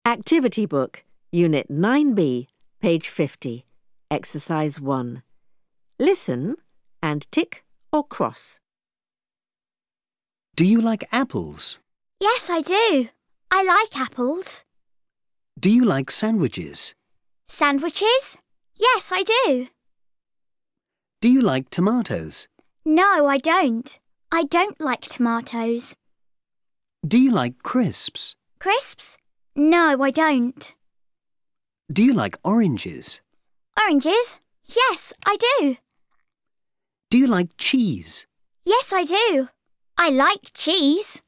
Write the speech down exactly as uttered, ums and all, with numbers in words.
Activity Book, Unit nine B, page fifty, Exercise one. Listen and tick or cross. Do you like apples? Yes, I do. I like apples. Do you like sandwiches? Sandwiches? Yes, I do. Do you like tomatoes? No, I don't. I don't like tomatoes. Do you like crisps? Crisps? No, I don't. Do you like oranges? Oranges? Yes, I do. Do you like cheese? Yes, I do. I like cheese.